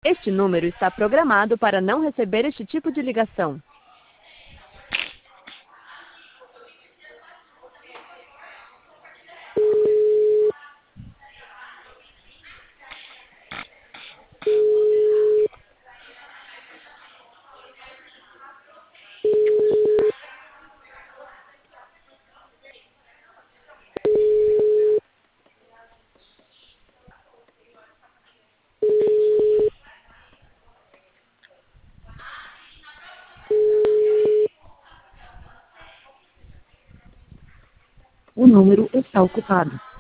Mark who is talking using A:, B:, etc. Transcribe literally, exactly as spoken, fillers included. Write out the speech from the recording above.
A: Este número está programado para não receber este tipo de ligação.
B: O número está ocupado.